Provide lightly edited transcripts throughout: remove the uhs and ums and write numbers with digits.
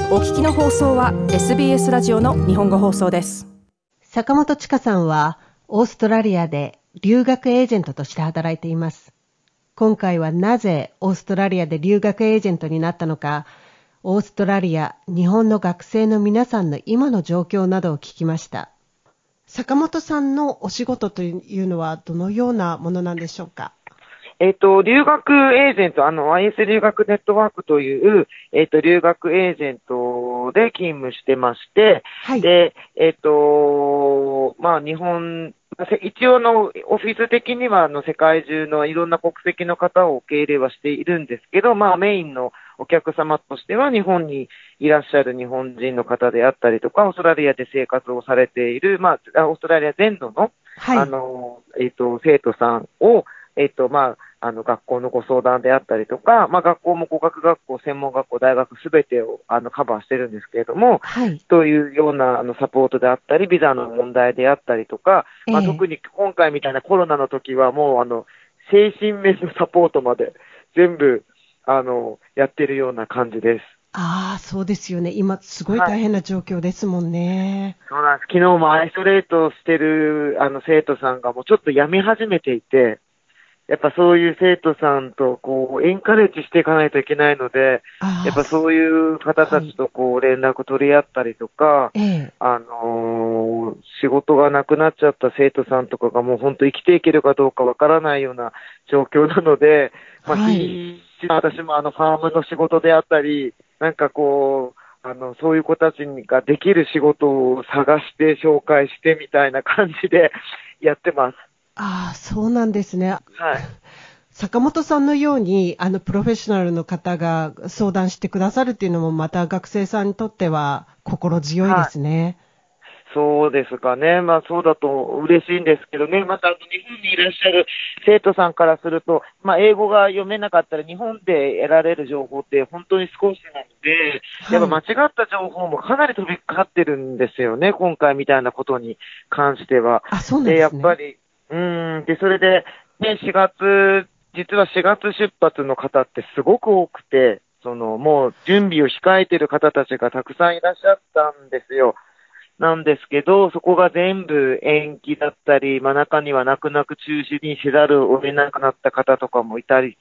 お聞きの放送は SBS ラジオの日本語放送です。 坂本千佳さんはオーストラリアで留学エージェントとして働いています。今回はなぜオーストラリアで留学エージェントになったのか、オーストラリア、日本の学生の皆さんの今の状況などを聞きました。坂本さんのお仕事というのはどのようなものなんでしょうか？ 留学エージェント、IS 留学ネットワークという、留学エージェントで勤務してまして、 はい。 で、日本、一応のオフィス的には世界中のいろんな国籍の方を受け入れはしているんですけど、メインのお客様としては日本にいらっしゃる日本人の方であったりとか、オーストラリアで生活をされている、オーストラリア全土の、 はい。 生徒さんを、学校のご相談であったりとか、学校も語学学校、専門学校、大学すべてをカバーしてるんですけれども、 はい。 というようなサポートであったり、ビザの問題であったりとか、特に今回みたいなコロナの時はもう精神面のサポートまで全部やってるような感じです。 ああ、そうですよね。今すごい大変な状況ですもんね。 そうなんです。昨日もアイソレートしてる生徒さんがもうちょっとやめ始めていて、やっぱそういう生徒さんとエンカレッジしていかないといけないので、やっぱそういう方たちと連絡取り合ったりとか、 ええ。 仕事がなくなっちゃった生徒さんとかがもう本当生きていけるかどうかわからないような状況なので、 はい。 必死な私もファームの仕事であったり、そういう子たちができる仕事を探して紹介してみたいな感じでやってます。 ああ、そうなんですね。 はい。 坂本さんのように、プロフェッショナルの方が相談してくださるっていうのも、また学生さんにとっては心強いですね。 そうですかね。そうだと嬉しいんですけどね。また、日本にいらっしゃる生徒さんからすると、英語が読めなかったら、日本で得られる情報って本当に少しなので、やっぱ間違った情報もかなり飛び交ってるんですよね。今回みたいなことに関しては。 あ、そうなんですね。 やっぱり、それで、実は4月出発の方ってすごく多くて、もう準備を控えている方たちがたくさんいらっしゃったんですよ。なんですけど、そこが全部延期だったり、中には泣く泣く中止にせざるを得なくなった方とかもいたりして、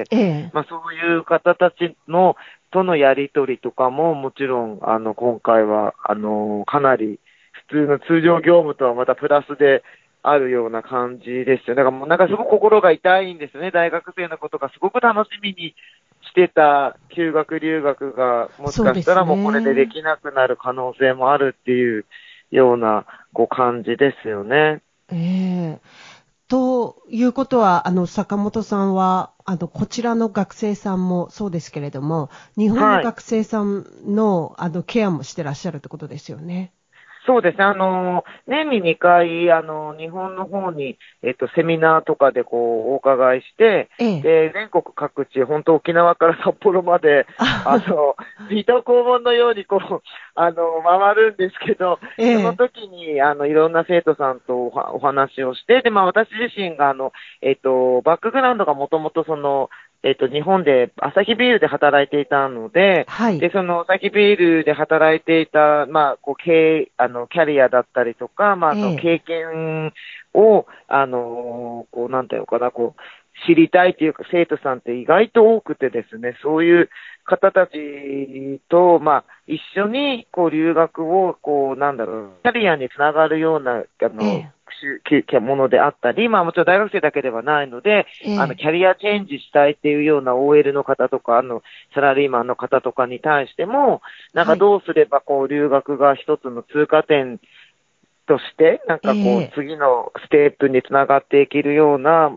ええ。 そういう方たちとのやりとりとかももちろん、今回は、かなり普通の通常業務とはまたプラスであるような感じですよ。だからもうすごく心が痛いんですね。大学生のことがすごく楽しみにしてた休学留学がもしかしたらもうこれでできなくなる可能性もあるっていうような感じですよね。 ええ。ということは、坂本さんは、こちらの学生さんもそうですけれども、日本のはい。 学生さんの、ケアもしてらっしゃるってことですよね。 そうですね。年に2回、日本の方に、セミナーとかでお伺いして、 ええ。 で、全国各地、本当沖縄から札幌まで、水戸黄門のように回るんですけど、 ええ。 その時に、いろんな生徒さんとお話をして、で、私自身が、バックグラウンドがもともと日本でアサヒビールで働いていたので、 はい。 で、そのアサヒビールで働いていた、キャリアだったりとか、そのええ。 経験を、なんていうのかな、知りたいというか、生徒さんって意外と多くてですね、そういう方たちと、一緒に、留学を、キャリアにつながるような、 ええ。 ものであったり、もちろん大学生だけではないので、 ええ。 キャリアチェンジしたいっていうような OL の方とか、サラリーマンの方とかに対しても、 はい。 どうすれば留学が一つの通過点として、 ええ。 次のステップにつながっていけるような、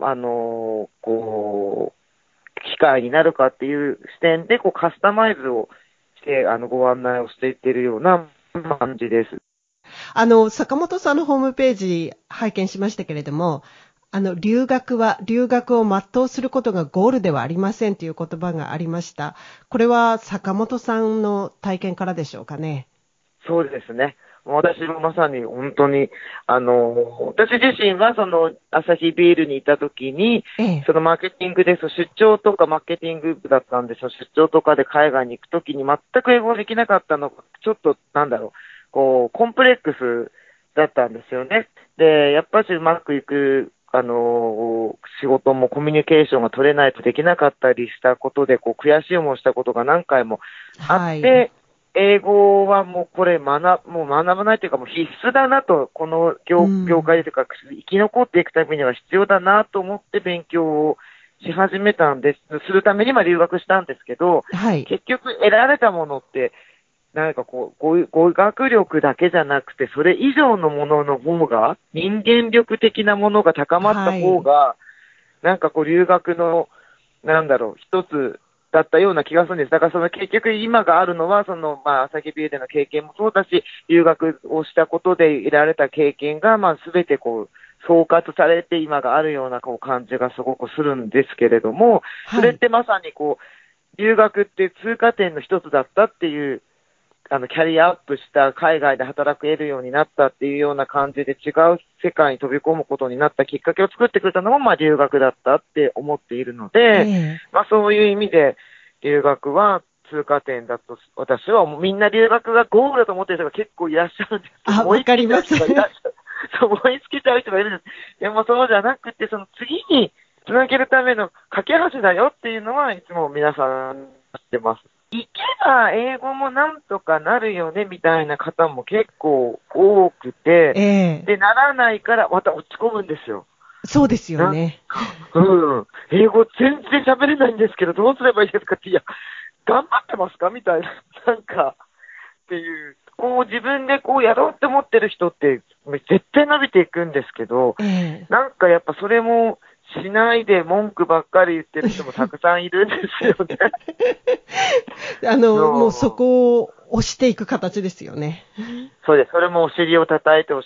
機会になるかっていう視点で、カスタマイズをして、ご案内をしていっているような感じです。 坂本さんのホームページ拝見しましたけれども、留学を全うすることがゴールではありませんという言葉がありました。これは坂本さんの体験からでしょうかね。 そうですね。私もまさに本当に、私自身はそのアサヒビールにいた時に、そのマーケティングで出張とかマーケティング部だったんですよ。出張とかで海外に行く時に全く英語できなかったのが、ちょっとコンプレックスだったんですよね。で、やっぱりうまくいく、仕事もコミュニケーションが取れないとできなかったりしたことで、悔しい思いをしたことが何回もあって、英語はもうこれもう学ばないというかもう必須だなと、この業界でというか生き残っていくためには必要だなと思って勉強をし始めたんです。するために留学したんですけど、結局得られたものって、語学力だけじゃなくて、それ以上のものの方が、人間力的なものが高まった方が、留学の、一つだったような気がするんです。だから結局今があるのは、アサヒビールでの経験もそうだし、留学をしたことで得られた経験が、すべて総括されて今があるような感じがすごくするんですけれども、それってまさに留学って通過点の一つだったっていう、キャリアアップした海外で働けるようになったっていうような感じで違う世界に飛び込むことになったきっかけを作ってくれたのも留学だったって思っているので、そういう意味で留学は通過点だと私はみんな留学がゴールだと思っている人が結構いらっしゃるんですけど、 わかります。 思いつけちゃう人がいるんです。でもそうじゃなくて、次につなげるための架け橋だよっていうのはいつも皆さん知ってます。行けば英語もなんとかなるよねみたいな方も結構多くて、で、ならないからまた落ち込むんですよ。 そうですよね。 英語全然喋れないんですけど、どうすればいいですかって、いや、頑張ってますかみたいな、っていう、自分でやろうって思ってる人って、絶対伸びていくんですけど、やっぱそれも、しないで文句ばっかり言ってる人もたくさんいるんですよね。 もうそこを押していく形ですよね。 そうです。それもお尻を叩いて、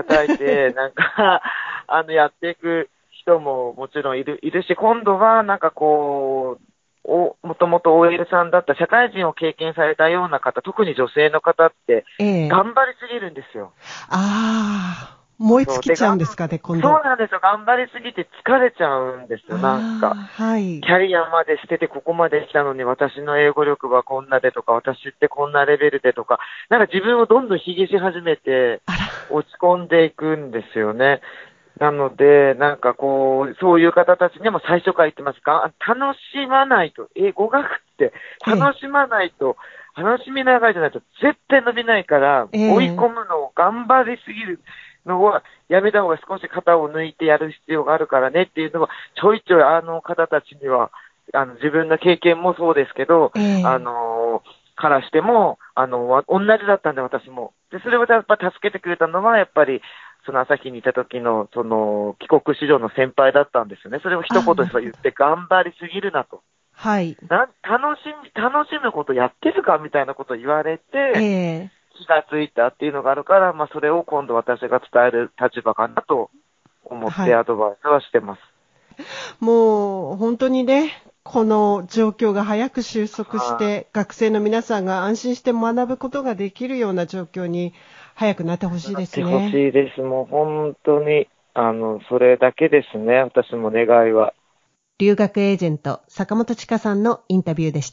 やっていく人ももちろんいるし、今度はもともと OL さんだった社会人を経験されたような方、特に女性の方って、頑張りすぎるんですよ。 燃え尽きちゃうんですかね、今度。 そうなんですよ。頑張りすぎて疲れちゃうんですよ、キャリアまで捨ててここまで来たのに私の英語力はこんなでとか、私ってこんなレベルでとか、自分をどんどん卑下し始めて、落ち込んでいくんですよね。なので、そういう方たちにも最初から言ってますか、楽しまないと、語学って楽しまないと、楽しみながらじゃないと絶対伸びないから、追い込むのを頑張りすぎるのはやめた方が少し肩を抜いてやる必要があるからねっていうのは、ちょいちょい方たちには、自分の経験もそうですけど、からしても、同じだったんで私も。で、それをやっぱ助けてくれたのは、やっぱり、朝日にいた時の、帰国子女の先輩だったんですよね。それを一言で言って、頑張りすぎるなと。楽しむことやってるかみたいなことを言われて、気がついたっていうのがあるから、それを今度私が伝える立場かなと思ってアドバイスはしてます。 もう本当にね、この状況が早く収束して、学生の皆さんが安心して学ぶことができるような状況に早くなってほしいですね。 なってほしいです。もう本当に、それだけですね、私も願いは。 留学エージェント、坂本千佳さんのインタビューでした。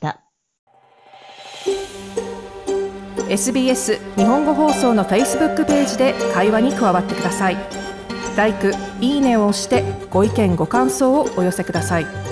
SBS 日本語放送の Facebook ページで会話に加わってください。LIKE、いいねを押してご意見ご感想をお寄せください。